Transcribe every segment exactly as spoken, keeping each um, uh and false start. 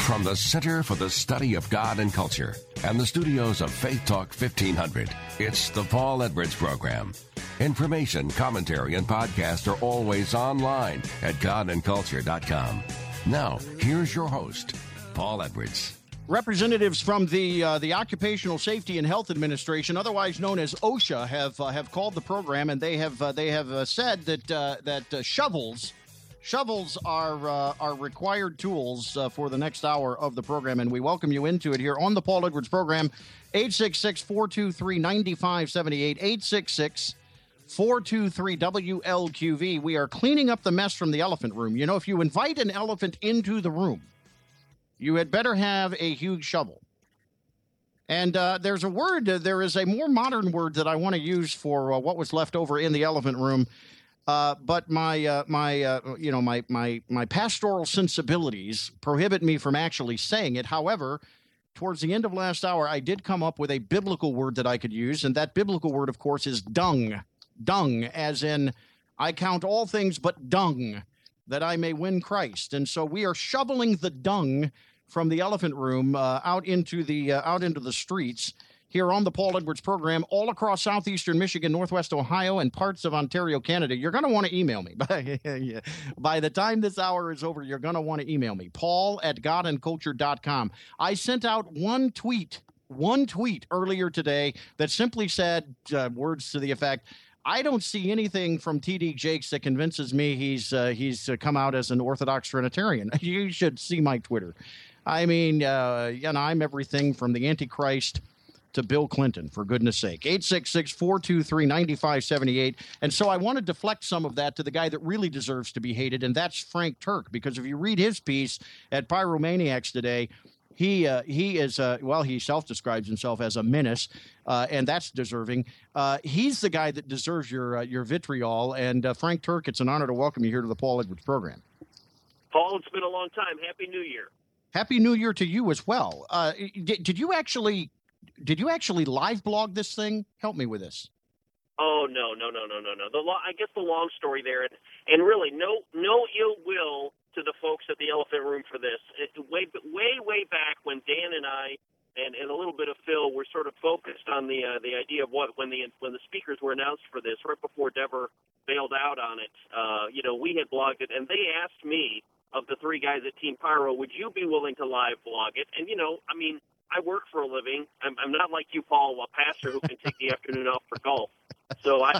From the Center for the Study of God and Culture and the studios of Faith Talk fifteen hundred, it's the Paul Edwards Program. Information, commentary, and podcasts are always online at god and culture dot com. Now, here's your host, Paul Edwards. Representatives from the uh, the Occupational Safety and Health Administration, otherwise known as OSHA, have uh, have called the program, and they have uh, they have uh, said that uh, that uh, shovels shovels are uh, are required tools uh, for the next hour of the program, and we welcome you into it here on the Paul Edwards Program. eight six six, four two three, nine five seven eight, eight six six, four two three, W L Q V. We are cleaning up the mess from the elephant room. You know, if you invite an elephant into the room, you had better have a huge shovel. And uh, there's a word, uh, there is a more modern word that I want to use for uh, what was left over in the elephant room. Uh, but my, uh, my, uh, you know, my, my, my pastoral sensibilities prohibit me from actually saying it. However, towards the end of last hour, I did come up with a biblical word that I could use. And that biblical word, of course, is dung. Dung, as in, I count all things but dung, that I may win Christ. And so we are shoveling the dung from the elephant room uh, out into the uh, out into the streets here on the Paul Edwards Program, all across southeastern Michigan, northwest Ohio, and parts of Ontario, Canada. You're going to want to email me. By the time this hour is over, you're going to want to email me, paul at god and culture dot com. I sent out one tweet, one tweet earlier today that simply said uh, words to the effect, I don't see anything from T D Jakes that convinces me he's uh, he's uh, come out as an Orthodox Trinitarian. You should see my Twitter. I mean, uh, you know, I'm everything from the Antichrist to Bill Clinton, for goodness sake. eight six six, four two three, nine five seven eight. And so I want to deflect some of that to the guy that really deserves to be hated, and that's Frank Turk. Because if you read his piece at Pyromaniacs today, He uh, he is, uh, well, he self-describes himself as a menace, uh, and that's deserving. Uh, he's the guy that deserves your uh, your vitriol. And uh, Frank Turk, it's an honor to welcome you here to the Paul Edwards Program. Paul, it's been a long time. Happy New Year. Happy New Year to you as well. Uh, did, did you actually did you actually live blog this thing? Help me with this. Oh no no no no no no. The lo- I guess the long story there, and, and really no no ill will to the folks at the Elephant Room for this. It, way, way, way back when Dan and I and, and a little bit of Phil were sort of focused on the uh, the idea of what when the when the speakers were announced for this, right before Dever bailed out on it. Uh, you know, we had blogged it, and they asked me, of the three guys at Team Pyro, would you be willing to live blog it? And you know, I mean, I work for a living. I'm, I'm not like you, Paul, a pastor who can take the afternoon off for golf. So I.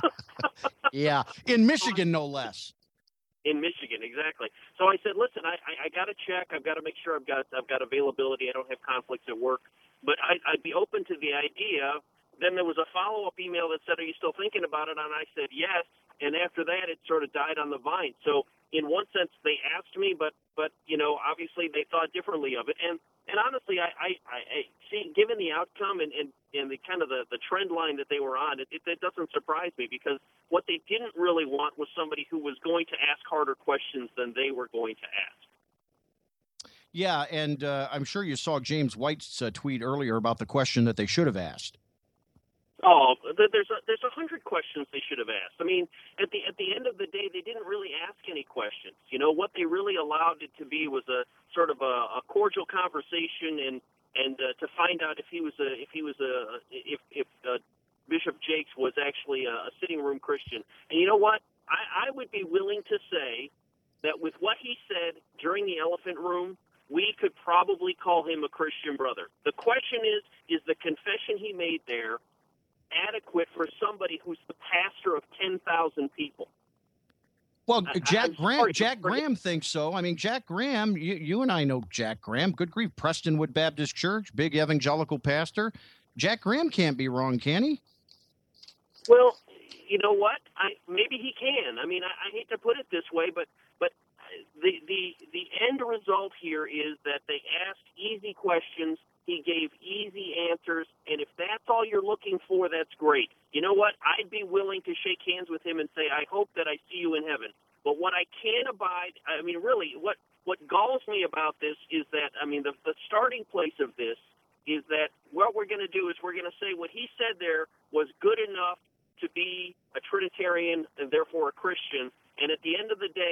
Yeah, in Michigan, no less. In Michigan, exactly. So I said, listen, I, I, I got to check. I've got to make sure I've got I've got availability. I don't have conflicts at work. But I, I'd be open to the idea. Then there was a follow-up email that said, are you still thinking about it? And I said, yes. And after that, it sort of died on the vine. So in one sense, they asked me, but, but you know, obviously they thought differently of it. And and honestly, I, I, I see, given the outcome and, and, and the kind of the, the trend line that they were on, it, it, it doesn't surprise me, because what they didn't really want was somebody who was going to ask harder questions than they were going to ask. Yeah, and uh, I'm sure you saw James White's uh, tweet earlier about the question that they should have asked. Oh, there's a, there's a hundred questions they should have asked. I mean, at the at the end of the day, they didn't really ask any questions. You know, what they really allowed it to be was a sort of a, a cordial conversation, and and uh, to find out if he was a if he was a if if uh, Bishop Jakes was actually a, a sitting room Christian. And you know what? I, I would be willing to say that with what he said during the Elephant Room, we could probably call him a Christian brother. The question is, is the confession he made there adequate for somebody who's the pastor of ten thousand people? Well, Jack I'm Graham, sorry, Jack but- Graham thinks so. I mean, Jack Graham, you, you and I know Jack Graham. Good grief, Prestonwood Baptist Church, big evangelical pastor. Jack Graham can't be wrong, can he? Well, you know what? I maybe he can. I mean, I, I hate to put it this way, but but the the the end result here is that they asked easy questions. He gave easy answers, and if that's all you're looking for, that's great. You know what? I'd be willing to shake hands with him and say, I hope that I see you in heaven. But what I can't abide, I mean, really, what, what galls me about this is that, I mean, the, the starting place of this is that what we're going to do is we're going to say what he said there was good enough to be a Trinitarian and therefore a Christian, and at the end of the day,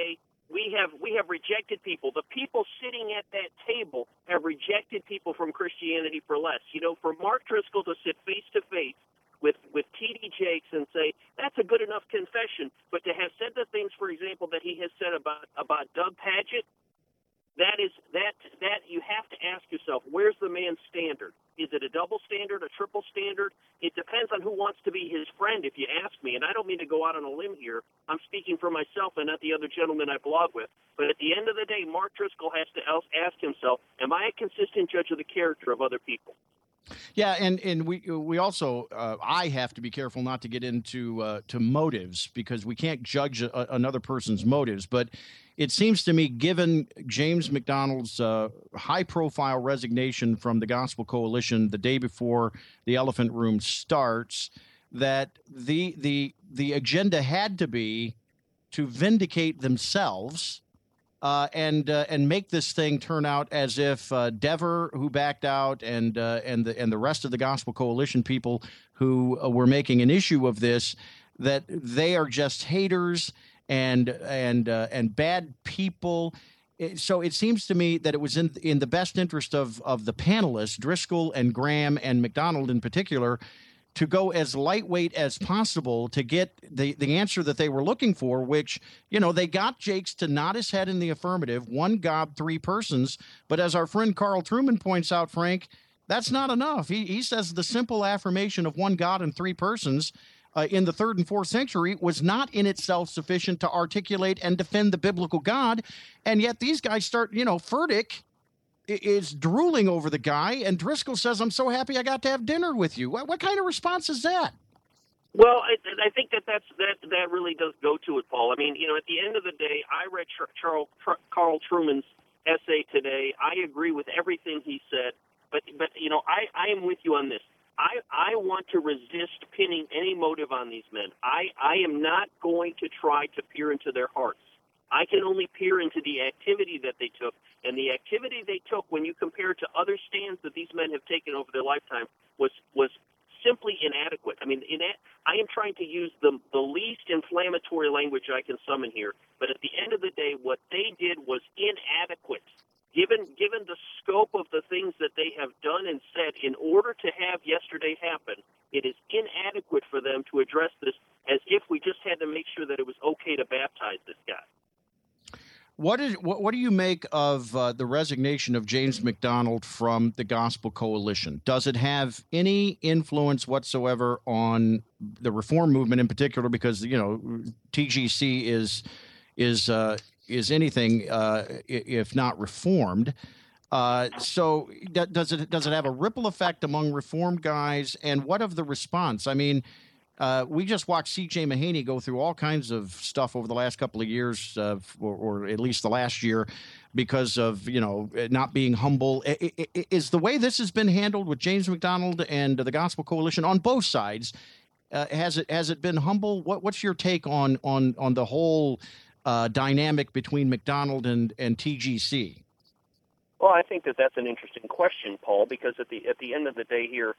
We have we have rejected people. The people sitting at that table have rejected people from Christianity for less. You know, for Mark Driscoll to sit face to face with with T D Jakes and say that's a good enough confession, but to have said the things, for example, that he has said about about Doug Padgett, that is that that you have to ask yourself, where's the man's standard? Is it a double standard, a triple standard? It depends on who wants to be his friend, if you ask me. And I don't mean to go out on a limb here. I'm speaking for myself and not the other gentleman I blog with. But at the end of the day, Mark Driscoll has to ask himself, am I a consistent judge of the character of other people? Yeah, and, and we we also uh, I have to be careful not to get into uh, to motives, because we can't judge a, another person's motives. But it seems to me, given James MacDonald's uh, high-profile resignation from the Gospel Coalition the day before the Elephant Room starts, that the the the agenda had to be to vindicate themselves. Uh, and uh, and make this thing turn out as if uh, Dever, who backed out, and uh, and the and the rest of the Gospel Coalition people who uh, were making an issue of this, that they are just haters and and uh, and bad people. So it seems to me that it was in in the best interest of of the panelists, Driscoll and Graham and MacDonald in particular, to go as lightweight as possible to get the, the answer that they were looking for, which, you know, they got Jakes to nod his head in the affirmative, one God, three persons. But as our friend Carl Trueman points out, Frank, that's not enough. He, he says the simple affirmation of one God and three persons uh, in the third and fourth century was not in itself sufficient to articulate and defend the biblical God. And yet these guys start, you know, Furtick is drooling over the guy, and Driscoll says, I'm so happy I got to have dinner with you. What, what kind of response is that? Well, I, I think that that's, that that really does go to it, Paul. I mean, you know, at the end of the day, I read Charles, Carl Trueman's essay today. I agree with everything he said, but, but you know, I, I am with you on this. I, I want to resist pinning any motive on these men. I, I am not going to try to peer into their hearts. I can only peer into the activity that they took, and the activity they took, when you compare it to other stands that these men have taken over their lifetime, was was simply inadequate. I mean, ina- I am trying to use the the least inflammatory language I can summon here, but at the end of the day, what they did was inadequate. Given given the scope of the things that they have done and said in order to have yesterday happen, it is inadequate for them to address this as if we just had to make sure that it was okay to baptize this guy. What is what, what do you make of uh, the resignation of James MacDonald from the Gospel Coalition? Does it have any influence whatsoever on the reform movement in particular? Because, you know, T G C is is uh, is anything uh, if not reformed. Uh, so does it does it have a ripple effect among reformed guys? And what of the response? I mean, Uh, we just watched C J Mahaney go through all kinds of stuff over the last couple of years, uh, or, or at least the last year, because of, you know, not being humble. I, I, is the way this has been handled with James MacDonald and the Gospel Coalition on both sides, uh, has it has it been humble? What, what's your take on on on the whole uh, dynamic between MacDonald and, and T G C? Well, I think that that's an interesting question, Paul, because at the at the end of the day here,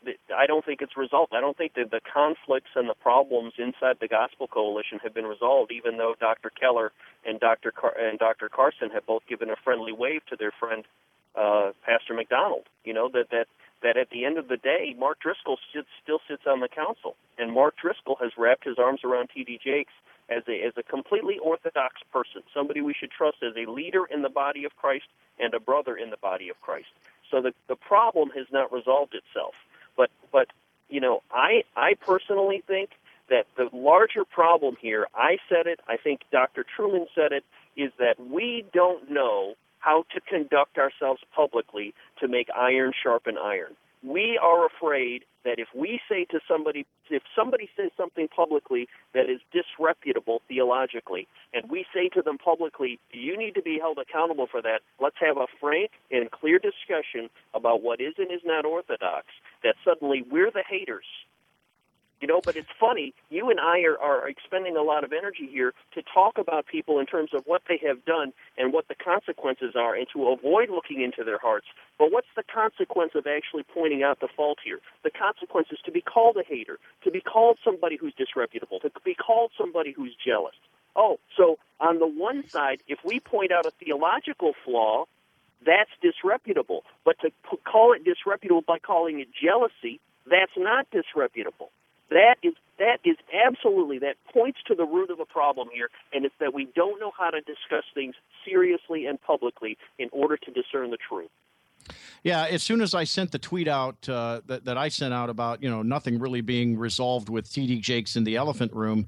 I don't think it's resolved. I don't think that the conflicts and the problems inside the Gospel Coalition have been resolved, even though Doctor Keller and Doctor Car- and Doctor Carson have both given a friendly wave to their friend uh, Pastor MacDonald. You know, that, that that at the end of the day, Mark Driscoll sits, still sits on the council, and Mark Driscoll has wrapped his arms around T D Jakes as a as a completely orthodox person, somebody we should trust as a leader in the body of Christ and a brother in the body of Christ. So the the problem has not resolved itself. But, but you know, I I personally think that the larger problem here, I said it, I think Doctor Trueman said it, is that we don't know how to conduct ourselves publicly to make iron sharpen iron. We are afraid that if we say to somebody, if somebody says something publicly that is disreputable theologically, and we say to them publicly, you need to be held accountable for that, let's have a frank and clear discussion about what is and is not orthodox, that suddenly we're the haters. You know, but it's funny, you and I are, are expending a lot of energy here to talk about people in terms of what they have done and what the consequences are and to avoid looking into their hearts. But what's the consequence of actually pointing out the fault here? The consequence is to be called a hater, to be called somebody who's disreputable, to be called somebody who's jealous. Oh, so on the one side, if we point out a theological flaw, that's disreputable. But to p- call it disreputable by calling it jealousy, that's not disreputable. That is that is absolutely, that points to the root of the problem here, and it's that we don't know how to discuss things seriously and publicly in order to discern the truth. Yeah, as soon as I sent the tweet out uh, that, that I sent out about, you know, nothing really being resolved with T D Jakes in the elephant room,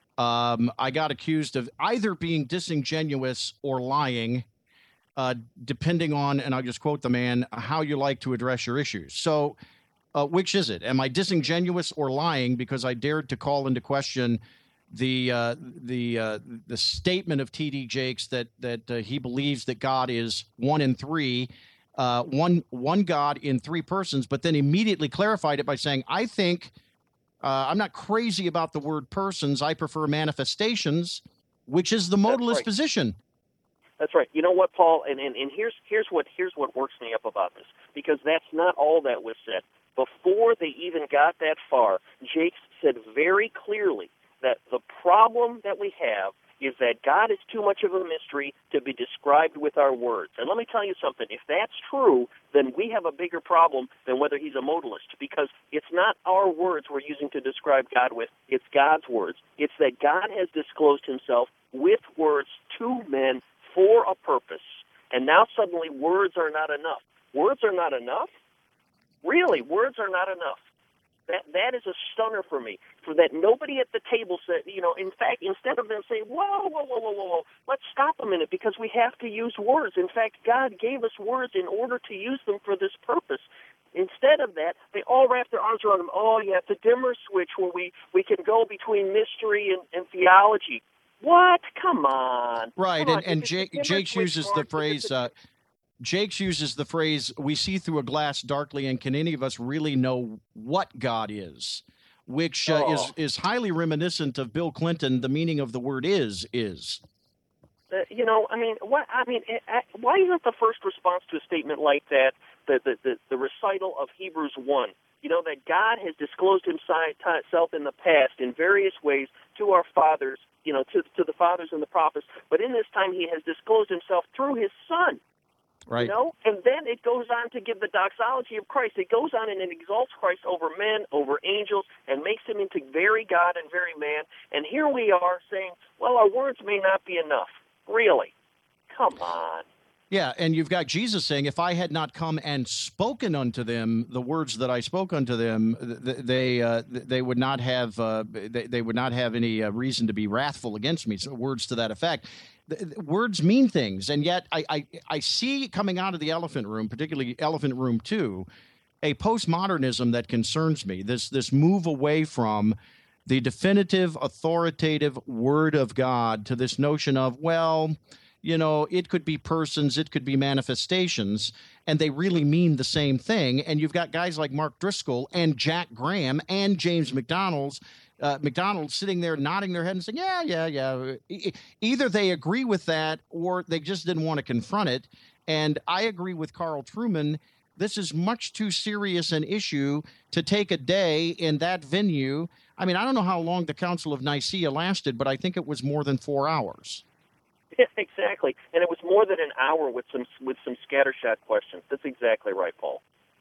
um, I got accused of either being disingenuous or lying, uh, depending on, and I'll just quote the man, how you like to address your issues. So uh, which is it? Am I disingenuous or lying because I dared to call into question the uh, the uh, the statement of T D Jakes that that uh, he believes that God is one in three, uh, one one God in three persons, but then immediately clarified it by saying, I think uh, I'm not crazy about the word persons. I prefer manifestations, which is the modalist right. position. That's right. You know what, Paul? And, and, and here's here's what here's what works me up about this, because that's not all that was said. Before they even got that far, Jakes said very clearly that the problem that we have is that God is too much of a mystery to be described with our words. And let me tell you something. If that's true, then we have a bigger problem than whether he's a modalist, because it's not our words we're using to describe God with. It's God's words. It's that God has disclosed himself with words to men for a purpose. And now suddenly words are not enough. Words are not enough? Really, words are not enough. That that is a stunner for me, for that nobody at the table said, you know, in fact, instead of them saying, whoa, whoa, whoa, whoa, whoa, whoa, let's stop a minute because we have to use words. In fact, God gave us words in order to use them for this purpose. Instead of that, they all wrap their arms around them. Oh, yeah, it's a dimmer switch where we, we can go between mystery and, and theology. What? Come on. Right, Come on. and, and Jake, Jakes uses the phrase... Uh, Jakes uses the phrase, we see through a glass darkly, and can any of us really know what God is? Which uh, oh. is, is highly reminiscent of Bill Clinton. The meaning of the word is, is. Uh, you know, I mean, what? I mean, uh, why isn't the first response to a statement like that the, the, the, the recital of Hebrews one? You know, that God has disclosed himself in the past in various ways to our fathers, you know, to, to the fathers and the prophets, but in this time he has disclosed himself through his Son. Right. You know, and then it goes on to give the doxology of Christ. It goes on and it exalts Christ over men, over angels, and makes him into very God and very man. And here we are saying, well, our words may not be enough. Really? Come on. Yeah, and you've got Jesus saying, if I had not come and spoken unto them the words that I spoke unto them, they uh, they would not have uh, they, they would not have any uh, reason to be wrathful against me. So words to that effect. Words mean things, and yet I, I, I see coming out of the elephant room, particularly elephant room two, a postmodernism that concerns me, this this move away from the definitive, authoritative word of God to this notion of, well, you know, it could be persons, it could be manifestations, and they really mean the same thing. And you've got guys like Mark Driscoll and Jack Graham and James McDonald's Uh, McDonald sitting there nodding their head and saying, yeah, yeah, yeah. E- either they agree with that or they just didn't want to confront it. And I agree with Carl Trueman. This is much too serious an issue to take a day in that venue. I mean, I don't know how long the Council of Nicaea lasted, but I think it was more than four hours. Yeah, exactly. And it was more than an hour with some with some scattershot questions. That's exactly right, Paul.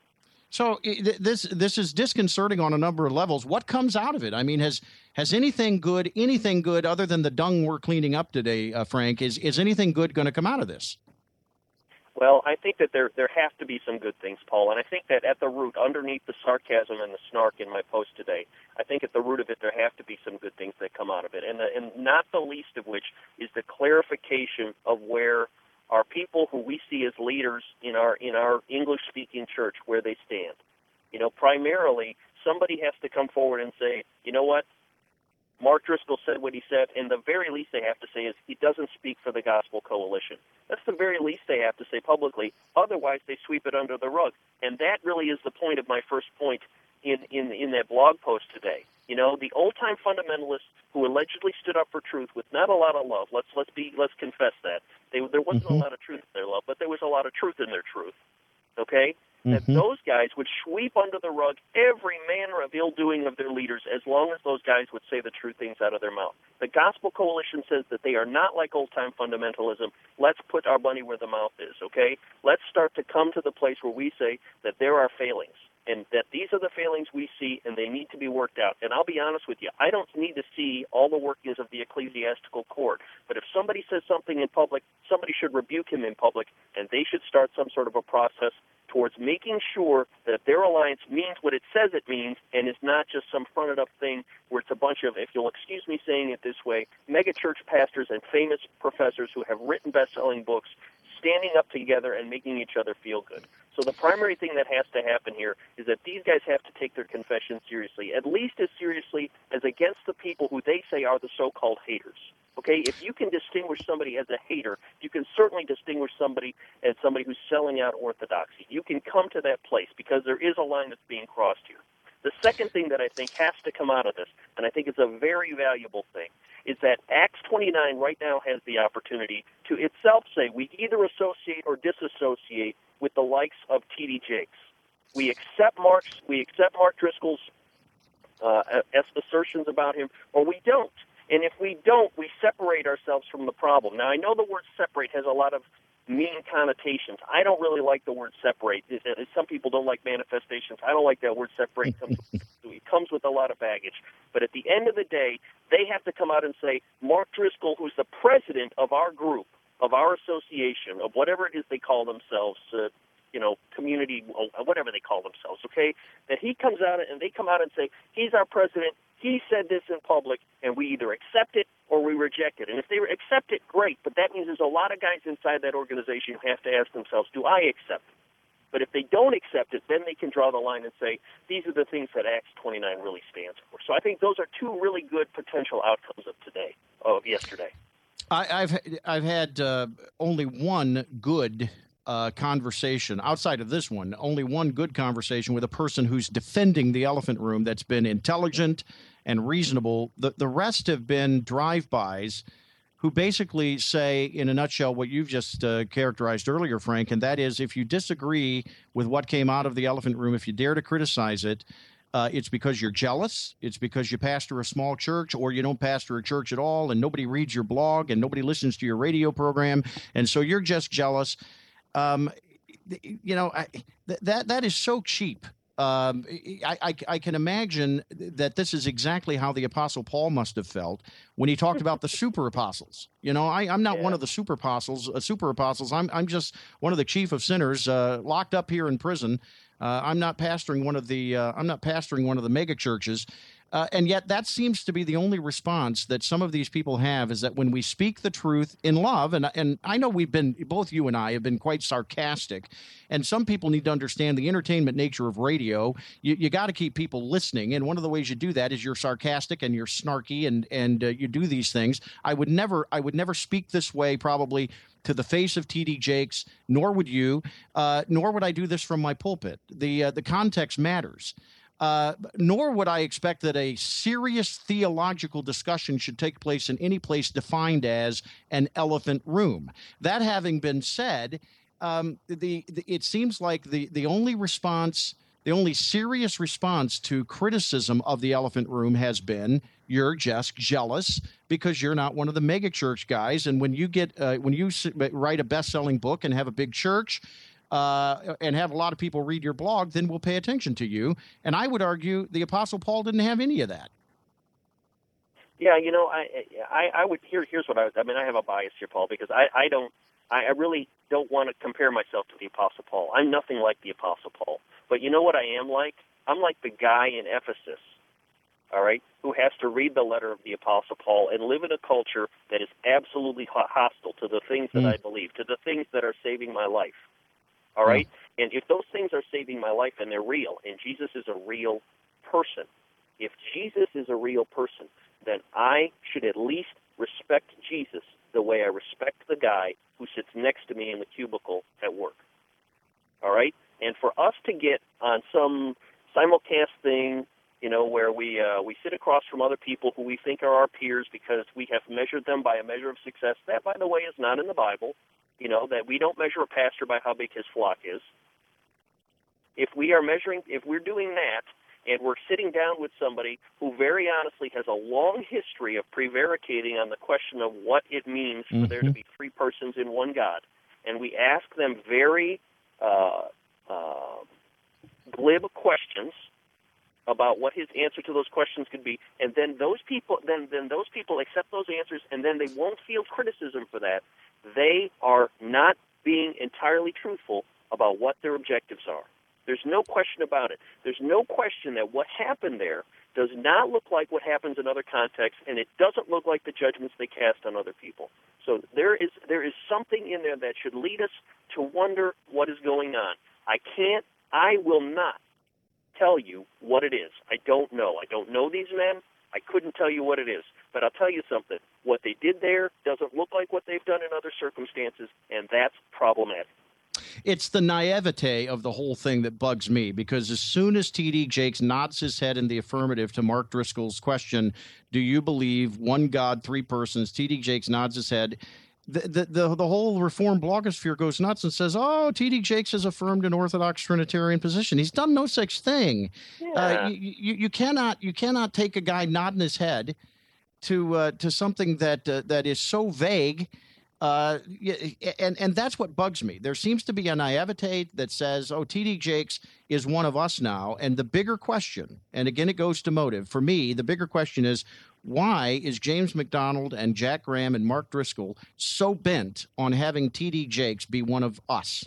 So this this is disconcerting on a number of levels. What comes out of it? I mean, has has anything good, anything good other than the dung we're cleaning up today, uh, Frank? Is is anything good going to come out of this? Well, I think that there there have to be some good things, Paul, and I think that at the root, underneath the sarcasm and the snark in my post today, I think at the root of it there have to be some good things that come out of it, and the, and not the least of which is the clarification of where our people who we see as leaders in our in our English-speaking church, where they stand. You know, primarily, somebody has to come forward and say, you know what, Mark Driscoll said what he said, and the very least they have to say is he doesn't speak for the Gospel Coalition. That's the very least they have to say publicly. Otherwise, they sweep it under the rug. And that really is the point of my first point in, in, in that blog post today. You know, the old-time fundamentalists who allegedly stood up for truth with not a lot of love. Let's let's be let's confess that they, there wasn't mm-hmm. a lot of truth in their love, but there was a lot of truth in their truth. Okay, that Mm-hmm. those guys would sweep under the rug every manner of ill-doing of their leaders as long as those guys would say the true things out of their mouth. The Gospel Coalition says that they are not like old-time fundamentalism. Let's put our money where the mouth is, okay? Let's start to come to the place where we say that there are failings, and that these are the failings we see, and they need to be worked out. And I'll be honest with you, I don't need to see all the workings of the ecclesiastical court. But if somebody says something in public, somebody should rebuke him in public, and they should start some sort of a process towards making sure that their alliance means what it says it means and is not just some fronted-up thing where it's a bunch of, if you'll excuse me saying it this way, mega-church pastors and famous professors who have written best-selling books standing up together and making each other feel good. So the primary thing that has to happen here is that these guys have to take their confession seriously, at least as seriously as against the people who they say are the so-called haters. Okay, if you can distinguish somebody as a hater, you can certainly distinguish somebody as somebody who's selling out orthodoxy. You can come to that place because there is a line that's being crossed here. The second thing that I think has to come out of this, and I think it's a very valuable thing, is that Acts twenty-nine right now has the opportunity to itself say we either associate or disassociate with the likes of T D Jakes. We accept Mark's, we accept Mark Driscoll's uh, assertions about him, or we don't. And if we don't, we separate ourselves from the problem. Now, I know the word separate has a lot of mean connotations. I don't really like the word separate. Some people don't like manifestations. I don't like that word separate. It comes with a lot of baggage. But at the end of the day, they have to come out and say, Mark Driscoll, who's the president of our group, of our association, of whatever it is they call themselves, uh, you know, community, whatever they call themselves, okay, that he comes out and they come out and say, he's our president, he said this in public, and we either accept it or we reject it. And if they accept it, great, but that means there's a lot of guys inside that organization who have to ask themselves, do I accept it? But if they don't accept it, then they can draw the line and say, these are the things that Acts twenty-nine really stands for. So I think those are two really good potential outcomes of today, of yesterday. I, I've I've had uh, only one good uh, conversation outside of this one. Only one good conversation with a person who's defending the elephant room that's been intelligent and reasonable. The the rest have been drive-bys who basically say, in a nutshell, what you've just uh, characterized earlier, Frank, and that is, if you disagree with what came out of the elephant room, if you dare to criticize it, Uh, it's because you're jealous. It's because you pastor a small church, or you don't pastor a church at all, and nobody reads your blog and nobody listens to your radio program, and so you're just jealous. Um, you know, I, th- that that is so cheap. Um, I, I, I can imagine that this is exactly how the Apostle Paul must have felt when he talked about the super apostles. You know, I, I'm not yeah. one of the super apostles. Uh, super apostles. I'm I'm just one of the chief of sinners, uh, locked up here in prison. Uh, I'm not pastoring one of the uh, I'm not pastoring one of the mega churches, uh, and yet that seems to be the only response that some of these people have, is that when we speak the truth in love, and and I know we've been, both you and I have been quite sarcastic, and some people need to understand the entertainment nature of radio. You you got to keep people listening, and one of the ways you do that is you're sarcastic and you're snarky, and and uh, you do these things. I would never I would never speak this way probably to the face of T D Jakes, nor would you, uh, nor would I do this from my pulpit. The uh, the context matters. Uh, nor would I expect that a serious theological discussion should take place in any place defined as an elephant room. That having been said, um, the, the it seems like the the only response, the only serious response to criticism of the elephant room has been, you're just jealous because you're not one of the mega church guys. And when you get uh, when you write a best-selling book and have a big church uh, and have a lot of people read your blog, then we'll pay attention to you. And I would argue the Apostle Paul didn't have any of that. Yeah, you know, I I, I would here. Here's what I I mean. I have a bias here, Paul, because I, I don't. I really don't want to compare myself to the Apostle Paul. I'm nothing like the Apostle Paul. But you know what I am like? I'm like the guy in Ephesus, all right, who has to read the letter of the Apostle Paul and live in a culture that is absolutely hostile to the things that mm. I believe, to the things that are saving my life, all right? Mm. And if those things are saving my life and they're real, and Jesus is a real person, if Jesus is a real person, then I should at least respect Jesus the way I respect the guy who sits next to me in the cubicle at work, all right? And for us to get on some simulcast thing, you know, where we uh, we sit across from other people who we think are our peers because we have measured them by a measure of success, that, by the way, is not in the Bible, you know, that we don't measure a pastor by how big his flock is. if we are measuring, if we're doing that, and we're sitting down with somebody who very honestly has a long history of prevaricating on the question of what it means for mm-hmm. there to be three persons in one God, and we ask them very uh, uh, glib questions about what his answer to those questions could be, and then those people, then then those people accept those answers, and then they won't feel criticism for that. They are not being entirely truthful about what their objectives are. There's no question about it. There's no question that what happened there does not look like what happens in other contexts, and it doesn't look like the judgments they cast on other people. So there is there is something in there that should lead us to wonder what is going on. I can't, I will not tell you what it is. I don't know. I don't know these men. I couldn't tell you what it is. But I'll tell you something. What they did there doesn't look like what they've done in other circumstances, and that's problematic. It's the naivete of the whole thing that bugs me, because as soon as T D Jakes nods his head in the affirmative to Mark Driscoll's question, do you believe one God, three persons, T D Jakes nods his head. The, the, the, the whole Reformed blogosphere goes nuts and says, oh, T D Jakes has affirmed an Orthodox Trinitarian position. He's done no such thing. Yeah. Uh, you, you, you cannot you cannot take a guy nodding his head to uh, to something that uh, that is so vague. Uh, and, and that's what bugs me. There seems to be a naivete that says, oh, T D Jakes is one of us now. And the bigger question, and again, it goes to motive. For me, the bigger question is, why is James MacDonald and Jack Graham and Mark Driscoll so bent on having T D Jakes be one of us?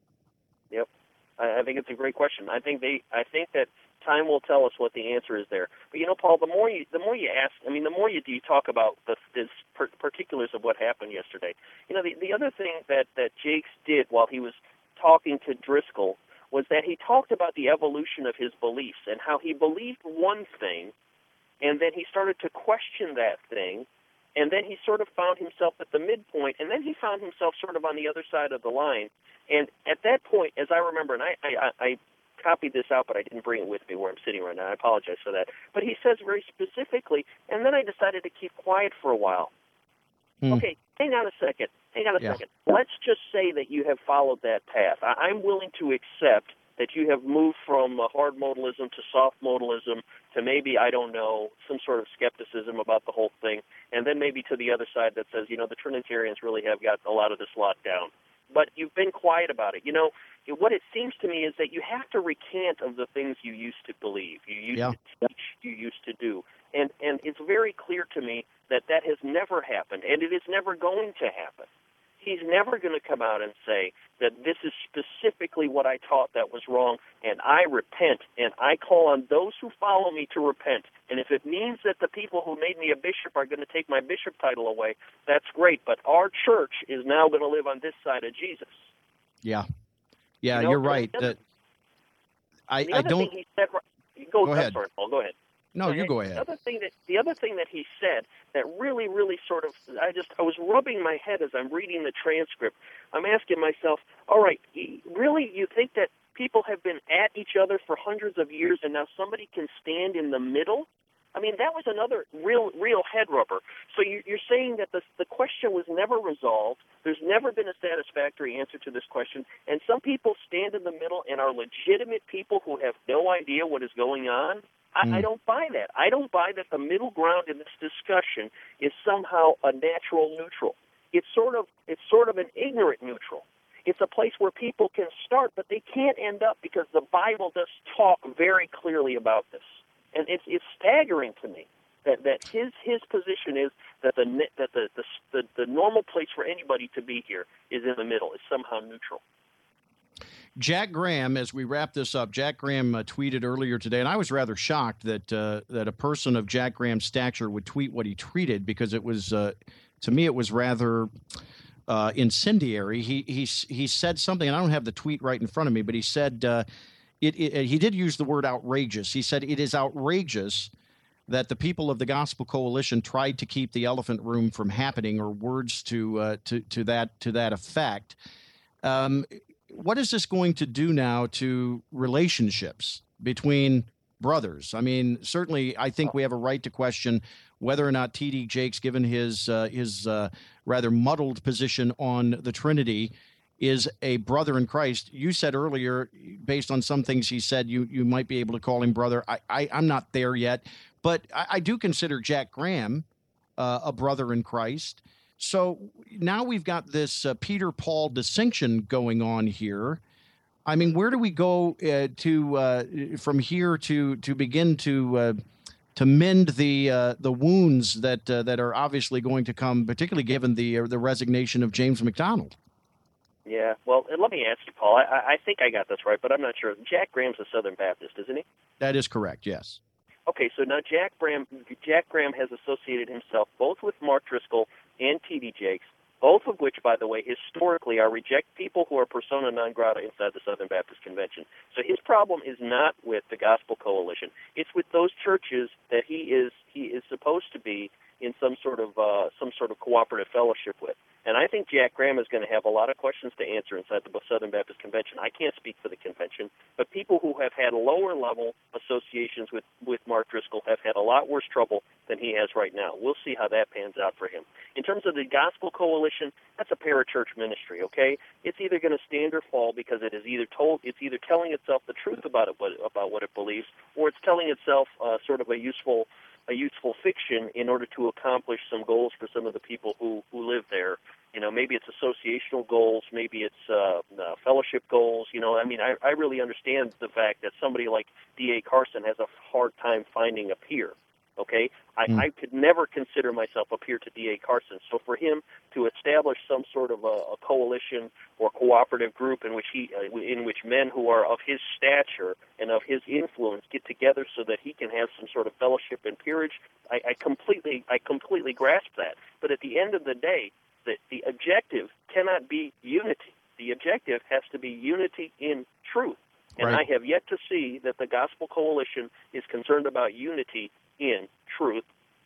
Yep. I, I think it's a great question. I think they, I think that time will tell us what the answer is there. But, you know, Paul, the more you, the more you ask, I mean, the more you, you talk about the, the particulars of what happened yesterday. You know, the, the other thing that, that Jakes did while he was talking to Driscoll was that he talked about the evolution of his beliefs and how he believed one thing, and then he started to question that thing, and then he sort of found himself at the midpoint, and then he found himself sort of on the other side of the line. And at that point, as I remember, and I, I, I copied this out, but I didn't bring it with me where I'm sitting right now. I apologize for that. But he says very specifically, and then I decided to keep quiet for a while. Hmm. Okay, hang on a second. Hang on a yeah. second. Let's just say that you have followed that path. I, I'm willing to accept that you have moved from uh, hard modalism to soft modalism to maybe, I don't know, some sort of skepticism about the whole thing, and then maybe to the other side that says, you know, the Trinitarians really have got a lot of this locked down. But you've been quiet about it. You know, what it seems to me is that you have to recant of the things you used to believe, you used yeah. to teach, you used to do. And, and it's very clear to me that that has never happened, and it is never going to happen. He's never going to come out and say that this is specifically what I taught that was wrong, and I repent, and I call on those who follow me to repent. And if it means that the people who made me a bishop are going to take my bishop title away, that's great. But our church is now going to live on this side of Jesus. Yeah. Yeah, you know, you're right. The other, uh, I, the I other don't... Thing he said, go, go ahead. Sorry, Paul, go ahead. No, you go ahead. The other thing that the other thing that he said that really, really sort of, I just, I was rubbing my head as I'm reading the transcript. I'm asking myself, all right, really, you think that people have been at each other for hundreds of years, and now somebody can stand in the middle? I mean, that was another real, real head rubber. So you, you're saying that the the question was never resolved. There's never been a satisfactory answer to this question, and some people stand in the middle and are legitimate people who have no idea what is going on. I, mm. I don't buy that. I don't buy that the middle ground in this discussion is somehow a natural neutral. It's sort of it's sort of an ignorant neutral. It's a place where people can start, but they can't end up because the Bible does talk very clearly about this. And it's it's staggering to me that, that his his position is that the that the, the the the normal place for anybody to be here is in the middle, is somehow neutral. Jack Graham, as we wrap this up, Jack Graham uh, tweeted earlier today, and I was rather shocked that uh, that a person of Jack Graham's stature would tweet what he tweeted, because it was, uh, to me, it was rather uh, incendiary. He he he said something, and I don't have the tweet right in front of me, but he said uh, it, it. He did use the word outrageous. He said it is outrageous that the people of the Gospel Coalition tried to keep the elephant room from happening, or words to uh, to to that to that effect. Um, What is this going to do now to relationships between brothers? I mean, certainly, I think we have a right to question whether or not T D Jakes, given his uh, his uh, rather muddled position on the Trinity, is a brother in Christ. You said earlier, based on some things he said, you you might be able to call him brother. I, I I'm not there yet, but I, I do consider Jack Graham uh, a brother in Christ. So now we've got this uh, Peter Paul distinction going on here. I mean, where do we go uh, to uh, from here to to begin to uh, to mend the uh, the wounds that uh, that are obviously going to come, particularly given the uh, the resignation of James McDonald? Yeah, well, and let me ask you, Paul. I, I think I got this right, but I'm not sure. Jack Graham's a Southern Baptist, isn't he? That is correct, yes. Okay, so now Jack Graham, Jack Graham has associated himself both with Mark Driscoll and T D Jakes, both of which, by the way, historically are reject people who are persona non grata inside the Southern Baptist Convention. So his problem is not with the Gospel Coalition; it's with those churches that he is he is supposed to be in some sort of uh, some sort of cooperative fellowship with. And I think Jack Graham is going to have a lot of questions to answer inside the Southern Baptist Convention. I can't speak for the convention, but people who have had lower-level associations with, with Mark Driscoll have had a lot worse trouble than he has right now. We'll see how that pans out for him. In terms of the Gospel Coalition, that's a parachurch ministry, okay? It's either going to stand or fall because it is either told, it's either telling itself the truth about it, about what it believes, or it's telling itself uh, sort of a useful a useful fiction in order to accomplish some goals for some of the people who, who live there. You know, maybe it's associational goals, maybe it's uh, uh, fellowship goals. You know, I mean, I, I really understand the fact that somebody like D A Carson has a hard time finding a peer. Okay, I, mm. I could never consider myself a peer to D A Carson. So for him to establish some sort of a, a coalition or cooperative group in which he, uh, in which men who are of his stature and of his influence get together so that he can have some sort of fellowship and peerage, I, I completely, I completely grasp that. But at the end of the day, the, the objective cannot be unity. The objective has to be unity in truth. And right. I have yet to see that the Gospel Coalition is concerned about unity in truth.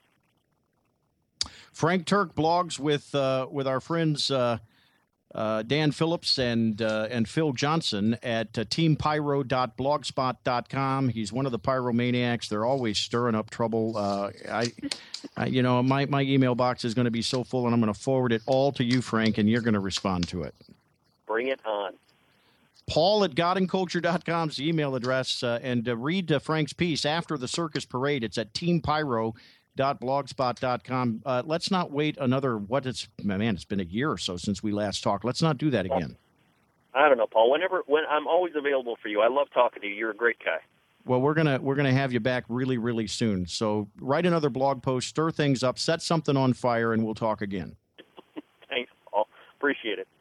Frank Turk blogs with uh, with our friends uh, uh, Dan Phillips and uh, and Phil Johnson at uh, team pyro dot blogspot dot com. He's one of the pyromaniacs. They're always stirring up trouble. Uh, I, I, you know, my, my email box is going to be so full, and I'm going to forward it all to you, Frank, and you're going to respond to it. Bring it on. Paul at god and culture dot com's the email address, uh, and uh, read uh, Frank's piece after the circus parade. It's at team pyro dot blogspot dot com. Uh, let's not wait another, what it's, man, it's been a year or so since we last talked. Let's not do that again. I don't know, Paul. Whenever, when I'm always available for you. I love talking to you. You're a great guy. Well, we're gonna we're gonna have you back really, really soon. So write another blog post, stir things up, set something on fire, and we'll talk again. Thanks, Paul. Appreciate it.